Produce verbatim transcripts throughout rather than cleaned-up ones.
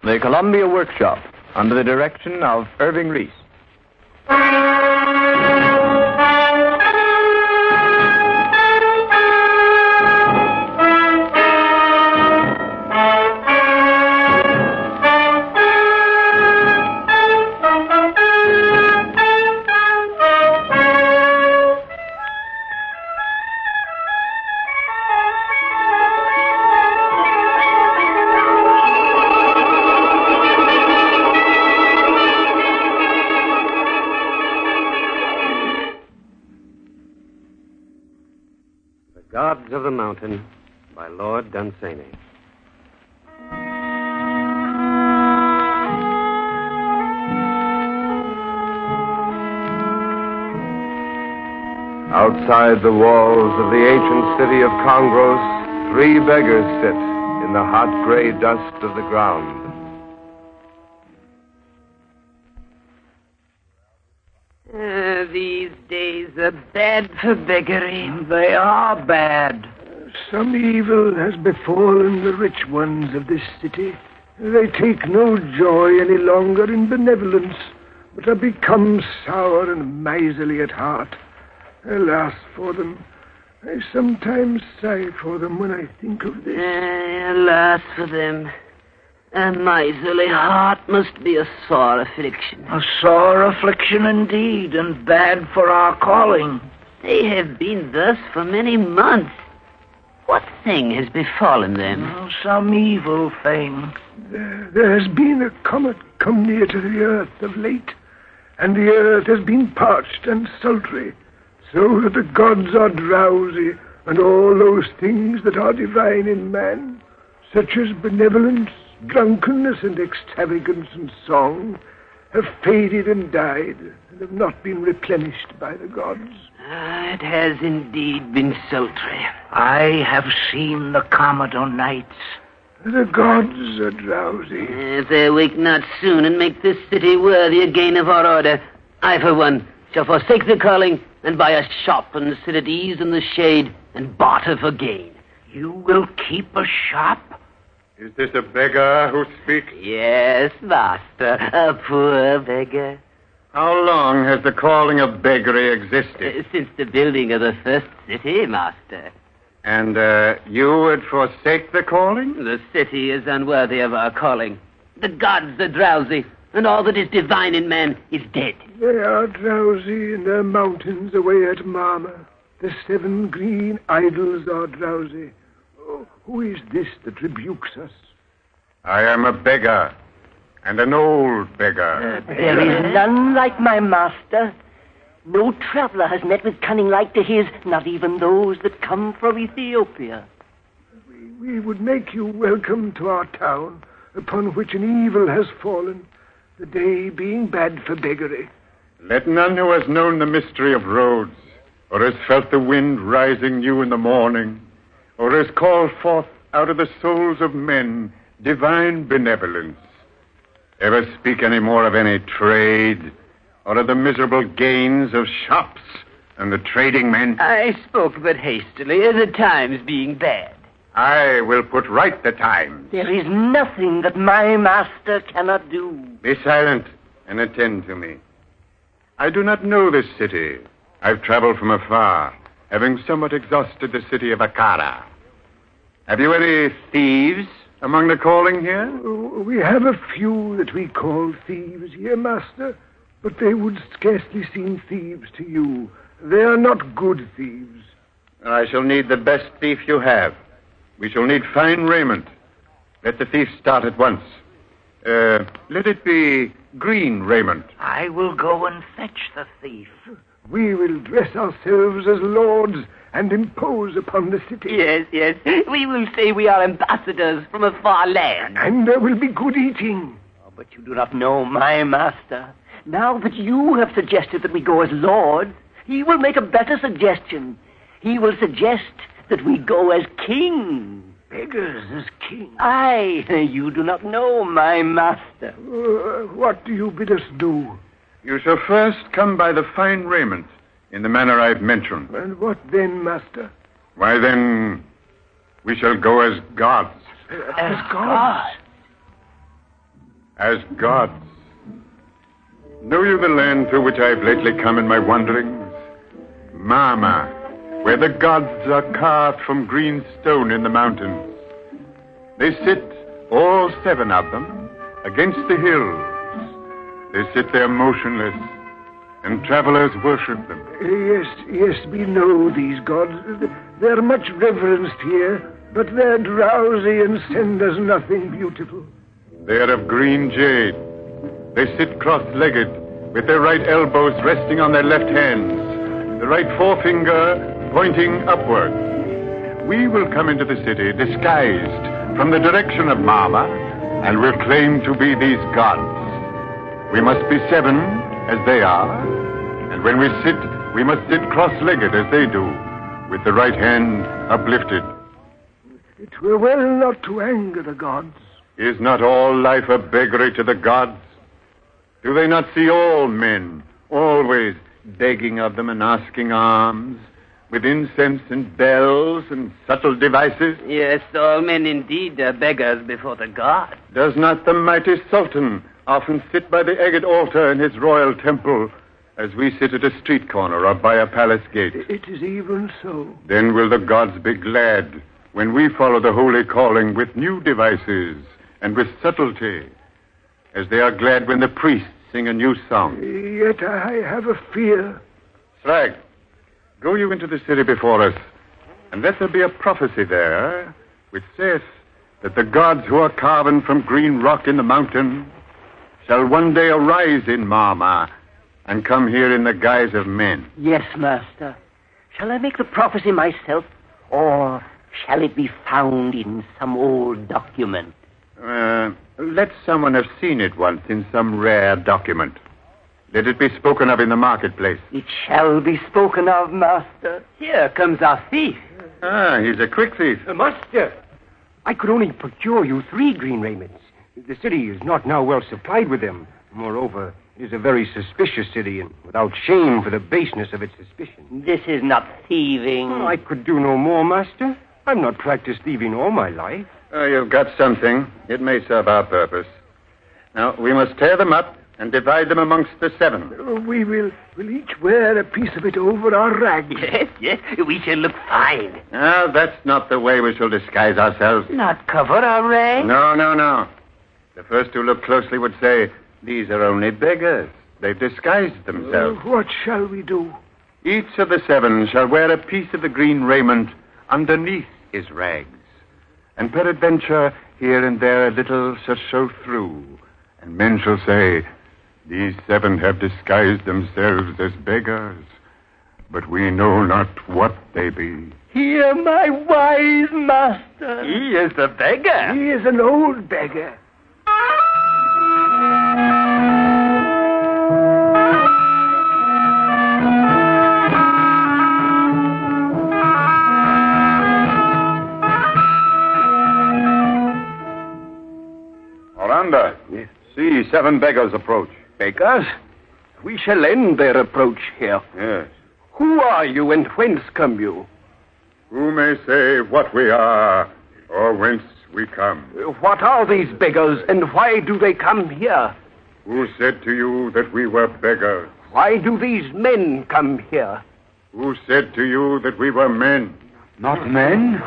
The Columbia Workshop, under the direction of Irving Reese. Gods of the Mountain by Lord Dunsany. Outside the walls of the ancient city of Congros, three beggars sit in the hot gray dust of the ground. Uh, these days are bad for beggary. They are bad. Some evil has befallen the rich ones of this city. They take no joy any longer in benevolence, but have become sour and miserly at heart. Alas for them. I sometimes sigh for them when I think of this. Uh, alas for them. A miserly heart must be a sore affliction. A sore affliction indeed, and bad for our calling. They have been thus for many months. What thing has befallen them? Oh, some evil thing. There, there has been a comet come near to the earth of late, and the earth has been parched and sultry, so that the gods are drowsy, and all those things that are divine in man, such as benevolence, drunkenness and extravagance and song, have faded and died, and have not been replenished by the gods. Ah, it has indeed been sultry. I have seen the comet o' nights. The gods are drowsy. If they wake not soon and make this city worthy again of our order, I, for one, shall forsake the calling and buy a shop and sit at ease in the shade and barter for gain. You will keep a shop? Is this a beggar who speaks? Yes, master, a poor beggar. How long has the calling of beggary existed? Uh, since the building of the first city, master. And uh, you would forsake the calling? The city is unworthy of our calling. The gods are drowsy, and all that is divine in man is dead. They are drowsy in their mountains away at Marma. The seven green idols are drowsy. Oh, who is this that rebukes us? I am a beggar, and an old beggar. There is none like my master. No traveler has met with cunning like to his, not even those that come from Ethiopia. We, we would make you welcome to our town, upon which an evil has fallen, the day being bad for beggary. Let none who has known the mystery of roads, or has felt the wind rising new in the morning, or has called forth out of the souls of men divine benevolence, ever speak any more of any trade, or of the miserable gains of shops and the trading men? I spoke but hastily, the times being bad. I will put right the times. There is nothing that my master cannot do. Be silent and attend to me. I do not know this city. I've traveled from afar, having somewhat exhausted the city of Akara. Have you any thieves among the calling here? Oh, we have a few that we call thieves here, master, but they would scarcely seem thieves to you. They are not good thieves. I shall need the best thief you have. We shall need fine raiment. Let the thief start at once. Uh, let it be green raiment. I will go and fetch the thief. We will dress ourselves as lords and impose upon the city. Yes, yes. We will say we are ambassadors from a far land. And there will be good eating. Oh, but you do not know my master. Now that you have suggested that we go as lords, he will make a better suggestion. He will suggest that we go as king. Beggars as king. Aye, you do not know my master. Uh, what do you bid us do? You shall first come by the fine raiment, in the manner I've mentioned. And what then, master? Why, then, we shall go as gods. As gods? as gods. Know you the land through which I have lately come in my wanderings? Mama, where the gods are carved from green stone in the mountains. They sit, all seven of them, against the hills. They sit there motionless, and travelers worship them. Yes, yes, we know these gods. They're much reverenced here, but they're drowsy and send us nothing beautiful. They are of green jade. They sit cross-legged, with their right elbows resting on their left hands, the right forefinger pointing upward. We will come into the city disguised from the direction of Mama, and will claim to be these gods. We must be seven, as they are, and when we sit, we must sit cross-legged as they do, with the right hand uplifted. It were well not to anger the gods. Is not all life a beggary to the gods? Do they not see all men always begging of them and asking alms, with incense and bells and subtle devices? Yes, all men indeed are beggars before the gods. Does not the mighty Sultan often sit by the agate altar in his royal temple, as we sit at a street corner or by a palace gate? It is even so. Then will the gods be glad when we follow the holy calling with new devices and with subtlety, as they are glad when the priests sing a new song. Yet I have a fear. Srag, go you into the city before us, and let there be a prophecy there, which saith that the gods who are carven from green rock in the mountain shall one day arise in Mama and come here in the guise of men. Yes, master. Shall I make the prophecy myself, or shall it be found in some old document? Uh, let someone have seen it once in some rare document. Let it be spoken of in the marketplace. It shall be spoken of, master. Here comes our thief. Ah, he's a quick thief. Uh, master, I could only procure you three green raiments. The city is not now well supplied with them. Moreover, it is a very suspicious city, and without shame for the baseness of its suspicion. This is not thieving. Oh, I could do no more, master. I've not practiced thieving all my life. Oh, you've got something. It may serve our purpose. Now, we must tear them up and divide them amongst the seven. We will, will each wear a piece of it over our rags. Yes, yes, we shall look fine. Ah, that's not the way we shall disguise ourselves. Not cover our rags? No, no, no. The first who look closely would say, these are only beggars. They've disguised themselves. Uh, what shall we do? Each of the seven shall wear a piece of the green raiment underneath his rags. And peradventure, here and there a little shall show through. And men shall say, these seven have disguised themselves as beggars, but we know not what they be. Hear my wise master. He is the beggar. He is an old beggar. Oranda, yes. See seven beggars approach. Beggars? We shall end their approach here. Yes. Who are you, and whence come you? Who may say what we are, or whence we come? What are these beggars, and why do they come here? Who said to you that we were beggars? Why do these men come here? Who said to you that we were men? Not men?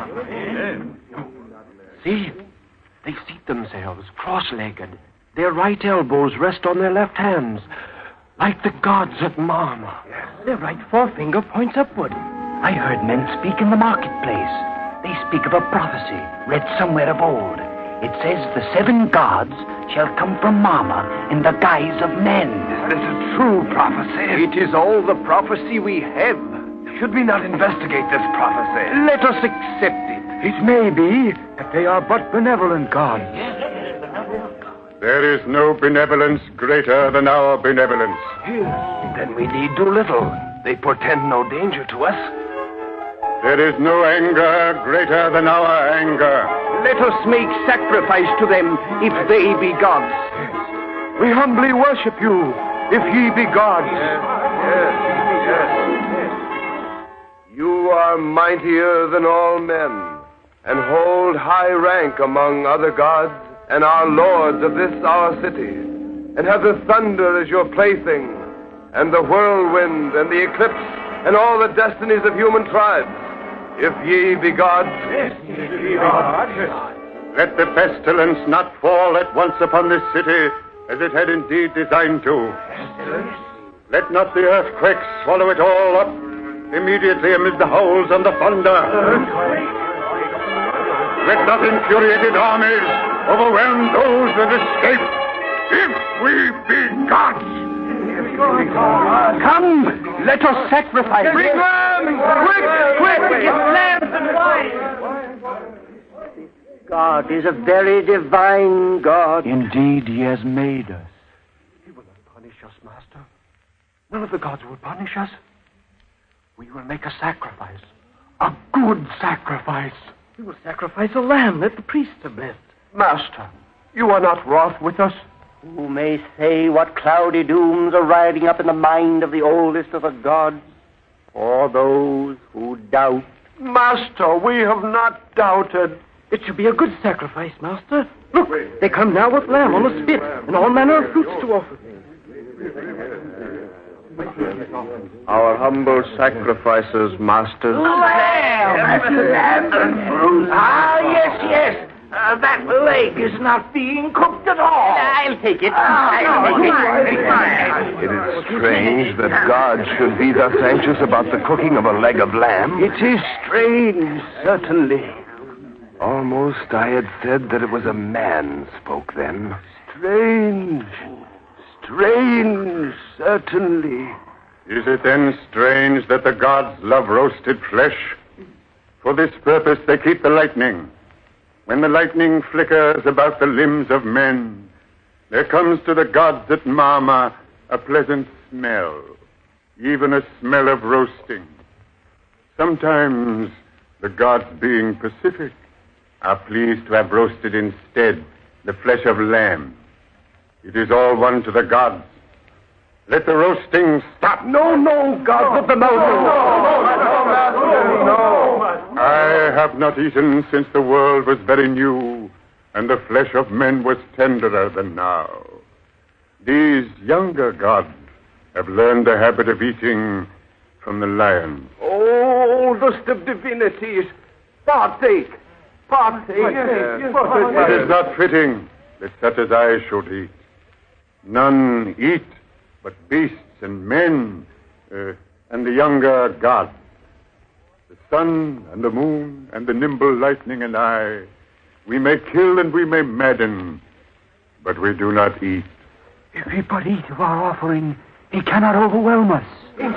See, they seat themselves cross-legged. Their right elbows rest on their left hands, like the gods at Mama. Their right forefinger points upward. I heard men speak in the marketplace. They speak of a prophecy read somewhere of old. It says the seven gods shall come from Mama in the guise of men. It is a true prophecy. It is all the prophecy we have. Should we not investigate this prophecy? Let us accept it. It may be that they are but benevolent gods. There is no benevolence greater than our benevolence. Then we need do little. They portend no danger to us. There is no anger greater than our anger. Let us make sacrifice to them if they be gods. We humbly worship you if ye be gods. Yes, yes, yes. You are mightier than all men, and hold high rank among other gods and are lords of this our city, and have the thunder as your plaything, and the whirlwind, and the eclipse, and all the destinies of human tribes. If ye be gods, yes, ye be gods. Let the pestilence not fall at once upon this city, as it had indeed designed to. Let not the earthquake swallow it all up immediately amid the howls and the thunder. Let not infuriated armies overwhelm those that escape. If we be gods. Come, let us sacrifice. Bring lambs! Quick, quick, get lambs and wine. God is a very divine God. Indeed, he has made us. He will not punish us, Master. None of the gods will punish us. We will make a sacrifice. A good sacrifice. We will sacrifice a lamb that the priests have blessed. Master, you are not wroth with us? Who may say what cloudy dooms are riding up in the mind of the oldest of the gods? For those who doubt. Master, we have not doubted. It should be a good sacrifice, Master. Look, they come now with lamb on the spit and all manner of fruits to offer. Our humble sacrifices, Master. Lamb! Lamb and fruit! Ah, yes, yes. Uh, that leg is not being cooked at all. I'll take it. I'll take it. It is strange that God should be thus anxious about the cooking of a leg of lamb. It is strange, certainly. Almost I had said that it was a man spoke then. Strange. Strange, certainly. Is it then strange that the gods love roasted flesh? For this purpose they keep the lightning. When the lightning flickers about the limbs of men, there comes to the gods at Mama a pleasant smell, even a smell of roasting. Sometimes the gods, being pacific, are pleased to have roasted instead the flesh of lamb. It is all one to the gods. Let the roasting stop. No, no, gods of the mountain. No, no, no, no, no. I have not eaten since the world was very new, and the flesh of men was tenderer than now. These younger gods have learned the habit of eating from the lion. Oh, oldest of divinities, partake, partake. It is not fitting that such as I should eat. None eat but beasts and men, uh, and the younger gods. The sun and the moon and the nimble lightning and I, we may kill and we may madden, but we do not eat. If we but eat of our offering, he cannot overwhelm us.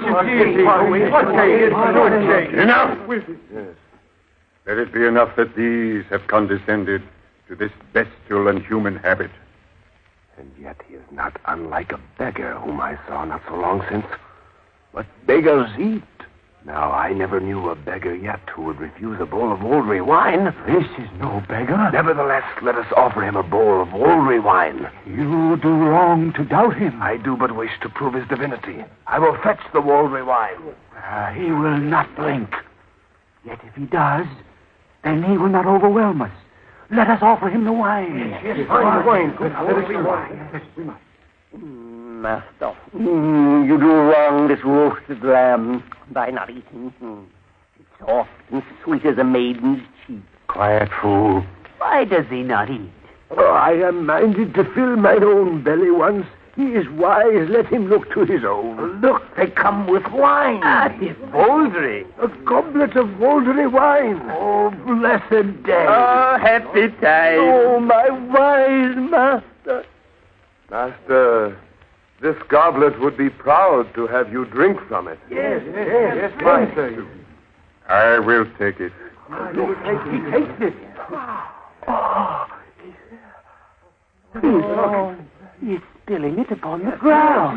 Enough! Let it be enough that these have condescended to this bestial and human habit. And yet he is not unlike a beggar whom I saw not so long since. But beggars eat. Now, I never knew a beggar yet who would refuse a bowl of Wolverine wine. This is no beggar. Nevertheless, let us offer him a bowl of Wolverine wine. You do wrong to doubt him. I do but wish to prove his divinity. I will fetch the Wolverine wine. Uh, he will not blink. Yet if he does, then he will not overwhelm us. Let us offer him the wine. Yes, yes, wine, wine. Let us be wine. Yes, we must. Mm, Master, mm, you do wrong this roasted lamb by not eating. Mm. It's soft and sweet as a maiden's cheek. Quiet, fool. Why does he not eat? Oh, I am minded to fill mine own belly once. He is wise, let him look to his own. Look, they come with wine. Ah, this Voldry. A goblet of Voldry wine. Oh, blessed day. Oh, happy time. Oh, my wise master. Master, this goblet would be proud to have you drink from it. Yes, yes, yes, yes, master. I will take it. He takes it. Oh, oh, he's spilling it upon the ground.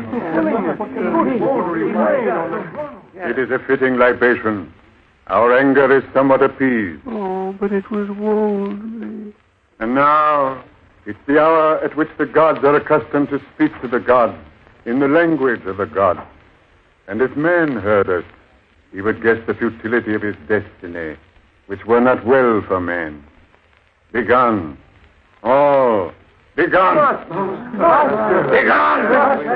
It is a fitting libation. Our anger is somewhat appeased. Oh, but it was Wolverine. And now, it's the hour at which the gods are accustomed to speak to the gods in the language of the gods. And if man heard us, he would guess the futility of his destiny, which were not well for man. Begone, All, be gone. Be gone.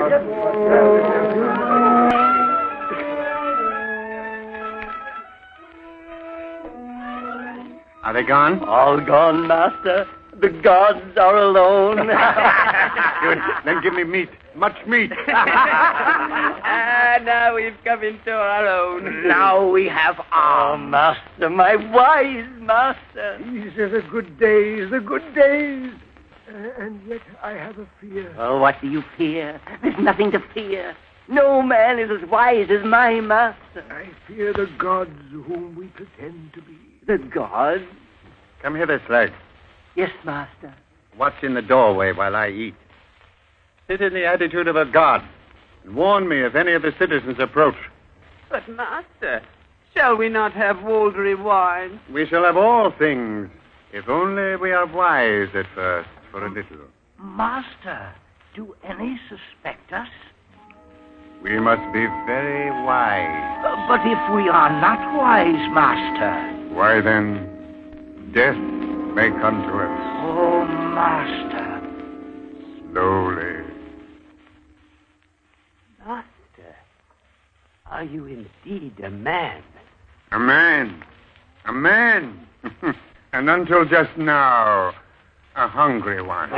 Are they gone? All gone, master. The gods are alone. Good. Then give me meat. Much meat. Ah, now we've come into our own. Now we have Oh, arms. master, my wise master. These are the good days, the good days. Uh, and yet I have a fear. Oh, what do you fear? There's nothing to fear. No man is as wise as my master. I fear the gods whom we pretend to be. The gods? Come hither, Slag. Yes, master. Watch in the doorway while I eat. Sit in the attitude of a god and warn me if any of the citizens approach. But, master, shall we not have Waldry wine? We shall have all things, if only we are wise at first for a little. Master, do any suspect us? We must be very wise. Uh, but if we are not wise, master. Why then, death may come to us Oh, master. slowly. Master, are you indeed a man? A man. A man. And until just now, a hungry one.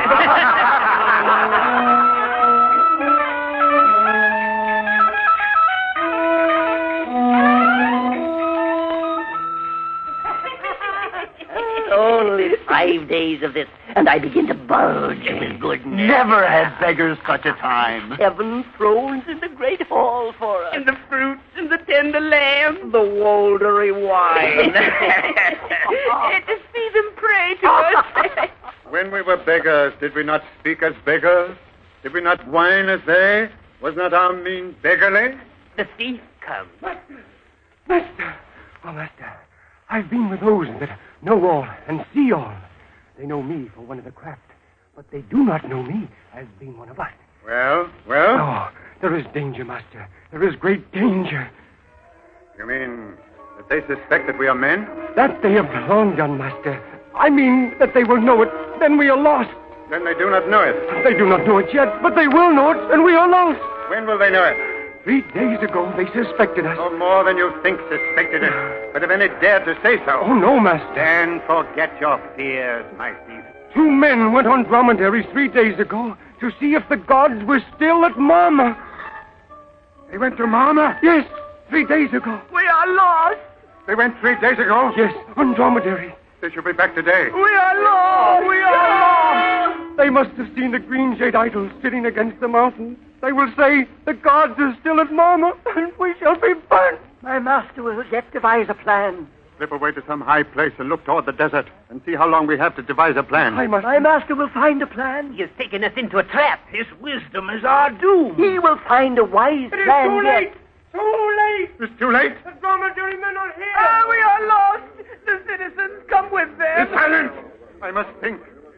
Only five days of this, and I begin to bulge with goodness. Never had beggars such a time. Seven thrones in the great hall for us. And the fruits and the tender lamb. The Waldry wine. To see them pray to us. When we were beggars, did we not speak as beggars? Did we not whine as they? Was not our mean beggarly? The thief comes. Master! Oh, master, I've been with those that know all and see all. They know me for one of the craft, but they do not know me as being one of us. Well, well? Oh, there is danger, master. There is great danger. You mean that they suspect that we are men? That they have long done, master. I mean that they will know it, then we are lost. Then they do not know it. They do not know it yet, but they will know it, and we are lost. When will they know it? Three days ago, they suspected us. No more than you think suspected it. But if any dared to say so. Oh, no, master. Then forget your fears, my thief. Two men went on dromedaries three days ago to see if the gods were still at Mama. They went to Mama? Yes, three days ago. We are lost. They went three days ago? Yes, on dromedary. They should be back today. We are lost. We are lost. They must have seen the green jade idols sitting against the mountain. They will say, the gods are still at Mama, and we shall be burnt. My master will yet devise a plan. Slip away to some high place and look toward the desert and see how long we have to devise a plan. I must... My master will find a plan. He has taken us into a trap. His wisdom is our doom. He will find a wise It is plan too yet. late. Too late. It's too late. The dromedary men are here. Ah, we are lost. The citizens come with them. Be silent. I must think.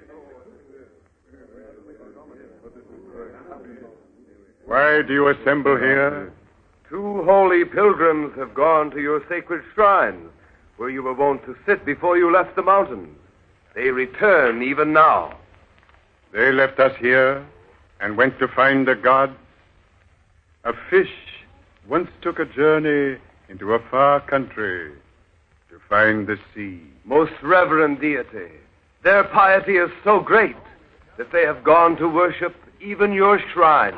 Why do you assemble here? Two holy pilgrims have gone to your sacred shrines, where you were wont to sit before you left the mountains. They return even now. They left us here and went to find the gods. A fish once took a journey into a far country to find the sea. Most reverend deity, their piety is so great that they have gone to worship even your shrine.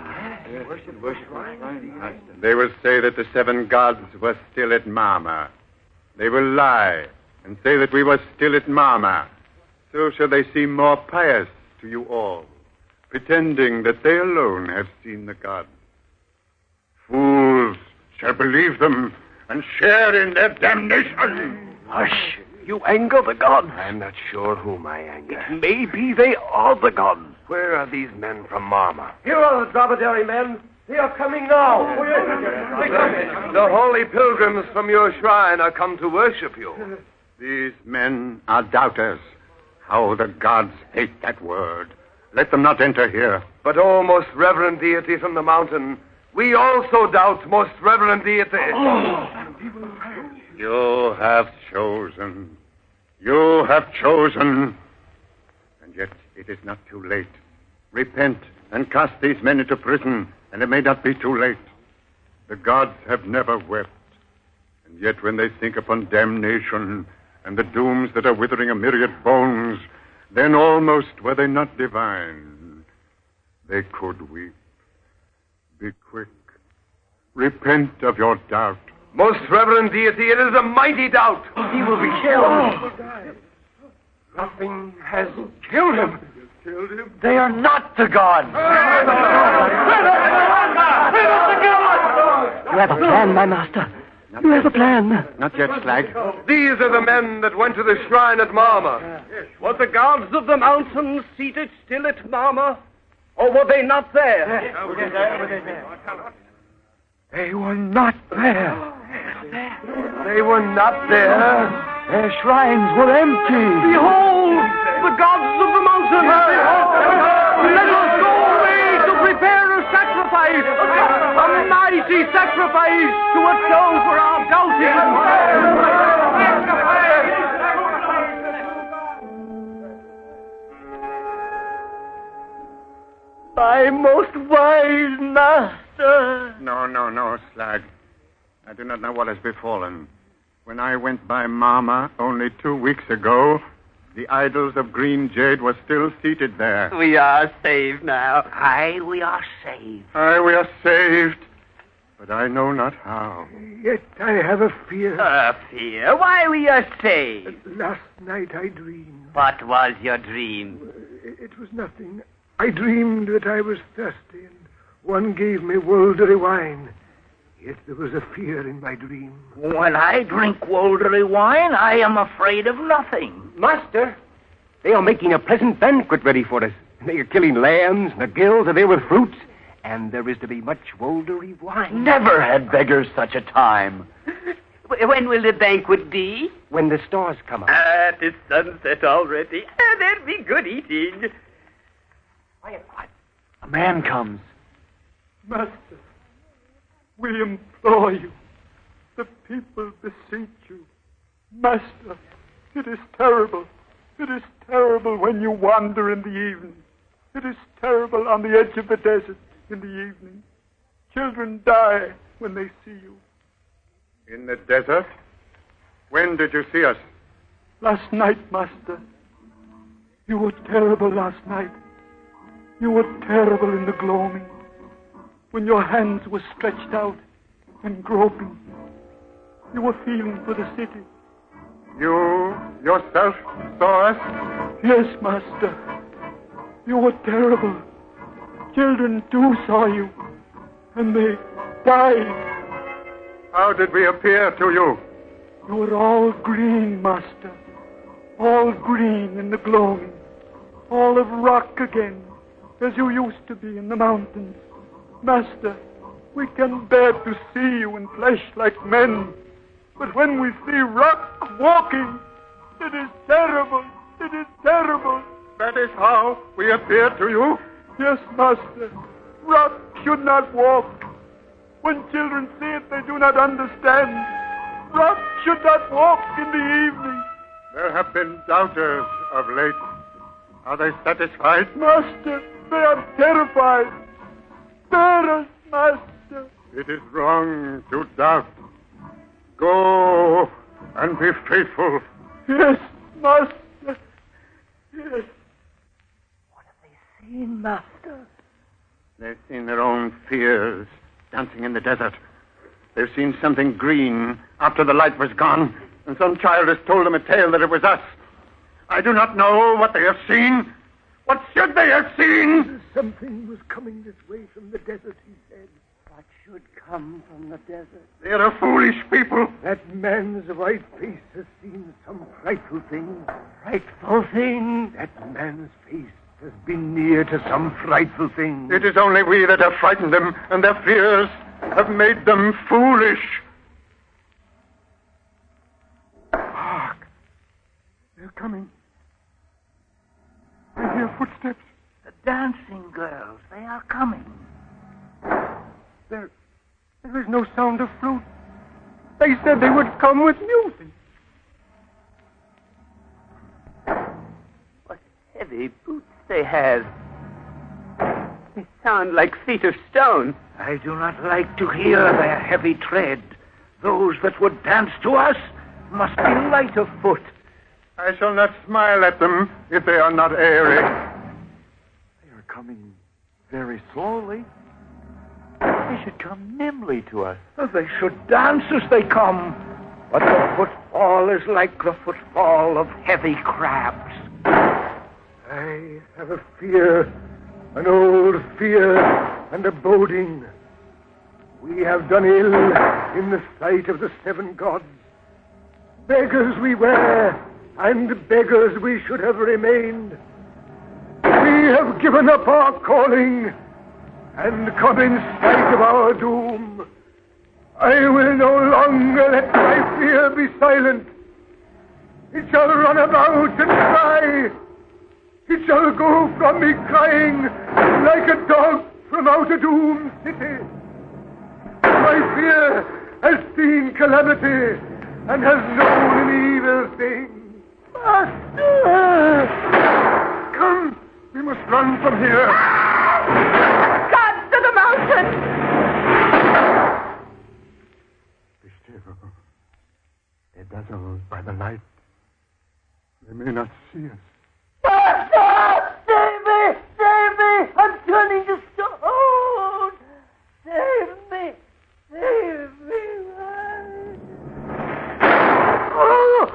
They will say that the seven gods were still at Mama. They will lie and say that we were still at Mama. So shall they seem more pious to you all, pretending that they alone have seen the gods. Fools shall believe them and share in their damnation. Hush! You anger the gods. I'm not sure whom I anger. Maybe they are the gods. Where are these men from Mama? Here are the dromedary men. They are coming now. The holy pilgrims from your shrine are come to worship you. These men are doubters. How the gods hate that word. Let them not enter here. But, O most reverend deity from the mountain, we also doubt, most reverend deity. You have chosen. You have chosen. And yet It is not too late. Repent and cast these men into prison, and it may not be too late. The gods have never wept. And yet when they think upon damnation and the dooms that are withering a myriad bones, then almost were they not divine, they could weep. Be quick. Repent of your doubt. Most reverend deity, it is a mighty doubt. He will be killed. Nothing has killed him. Killed him? They are not the gods. You have a plan, my master. You have a plan. Not yet, Slag. These are the men that went to the shrine at Marma. Were the gods of the mountains seated still at Marma? Or were they not there? They were not there. They were not there. Their shrines were empty. Behold, the gods of the mountains! Let us go away to prepare a sacrifice, a mighty sacrifice to atone for our doubting. My most wise master. No, no, no, Slag. I do not know what has befallen. When I went by Marma only two weeks ago, the idols of green jade were still seated there. We are saved now. Aye, we are saved. Aye, we are saved. But I know not how. Yet I have a fear. A fear? Why we are saved? Last night I dreamed. What was your dream? It was nothing. I dreamed that I was thirsty, and one gave me Woldery wine. Yet there was a fear in my dream. When I drink Woldery wine, I am afraid of nothing. Master, they are making a pleasant banquet ready for us. They are killing lambs, and the gills are there with fruits, and there is to be much Woldery wine. Never had beggars such a time. When will the banquet be? When the stars come out. Ah, it is sunset already. Ah, there'll be good eating. Quiet, quiet. A man comes. Master, we implore you. The people beseech you. Master, it is terrible. It is terrible when you wander in the evening. It is terrible on the edge of the desert in the evening. Children die when they see you. In the desert? When did you see us? Last night, Master. You were terrible last night. You were terrible in the gloaming, when your hands were stretched out and groping. You were feeling for the city. You yourself saw us? Yes, Master. You were terrible. Children too saw you, and they died. How did we appear to you? You were all green, Master. All green in the gloaming. All of rock again, as you used to be in the mountains. Master, we can bear to see you in flesh like men. But when we see rock walking, it is terrible. It is terrible. That is how we appear to you? Yes, Master. Rock should not walk. When children see it, they do not understand. Rock should not walk in the evening. There have been doubters of late. Are they satisfied? Master, they are terrified. Spare us, Master. It is wrong to doubt. Go and be faithful. Yes, Master. Yes. What have they seen, Master? They've seen their own fears dancing in the desert. They've seen something green after the light was gone, and some child has told them a tale that it was us. I do not know what they have seen. What should they have seen? Something was coming this way from the desert, he said. What should come from the desert? They are a foolish people. That man's white face has seen some frightful thing. Frightful thing. That man's face has been near to some frightful thing. It is only we that have frightened them, and their fears have made them foolish. Hark! They're coming. I hear footsteps. The dancing girls, they are coming. There, there is no sound of flute. They said they would come with music. What heavy boots they have. They sound like feet of stone. I do not like to hear their heavy tread. Those that would dance to us must be light of foot. I shall not smile at them if they are not airy. They are coming very slowly. They should come nimbly to us. They should dance as they come. But the footfall is like the footfall of heavy crabs. I have a fear, an old fear and a boding. We have done ill in the sight of the seven gods. Beggars we were, and beggars we should have remained. We have given up our calling and come in sight of our doom. I will no longer let my fear be silent. It shall run about and cry. It shall go from me crying like a dog from out a doomed city. My fear has seen calamity and has known an evil thing. Master! Come, we must run from here. God to the mountain! Be still. They're dazzled by the light. They may not see us. Master! Save me! Save me! I'm turning to stone! Save me! Save me! Oh!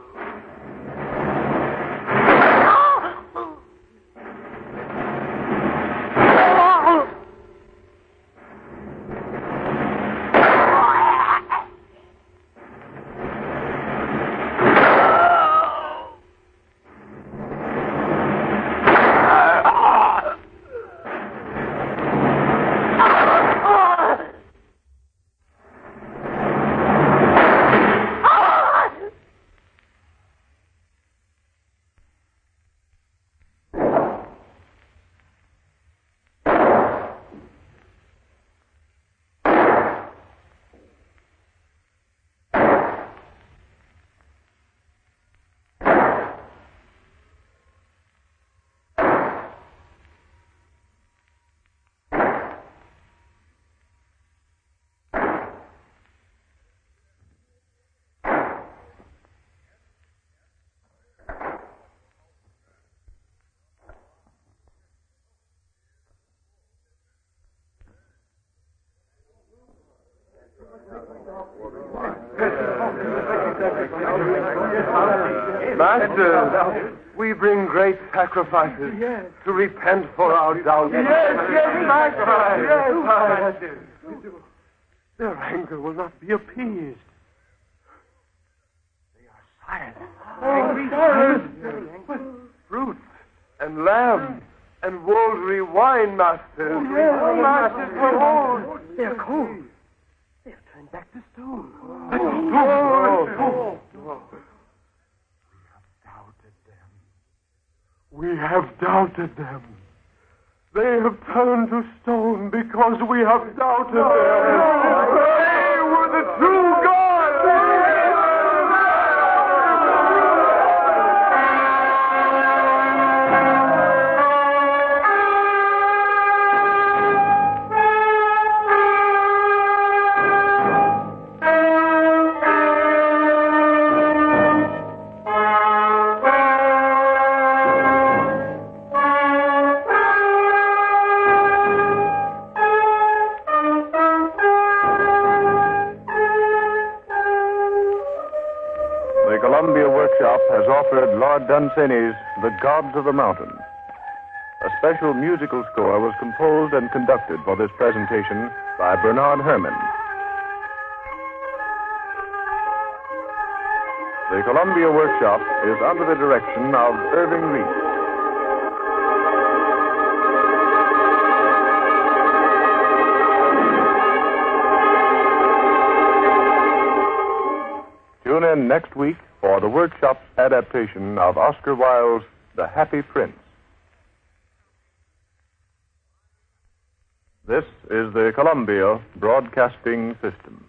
Master, we bring great sacrifices Yes. to repent for our doubts. Yes, yes, Master. Yes, Master. Their anger will not be appeased. Fruit and lamb and watery wine, Master. Oh, yes, Master, come on. They're cold. They've turned back to stone. Oh, oh, We have doubted them. They have turned to stone because we have doubted them. They were the true gods. The Columbia Workshop has offered Lord Dunsany's The Gods of the Mountain. A special musical score was composed and conducted for this presentation by Bernard Herrmann. The Columbia Workshop is under the direction of Irving Reese. Tune in next week for the Workshop's adaptation of Oscar Wilde's The Happy Prince. This is the Columbia Broadcasting System.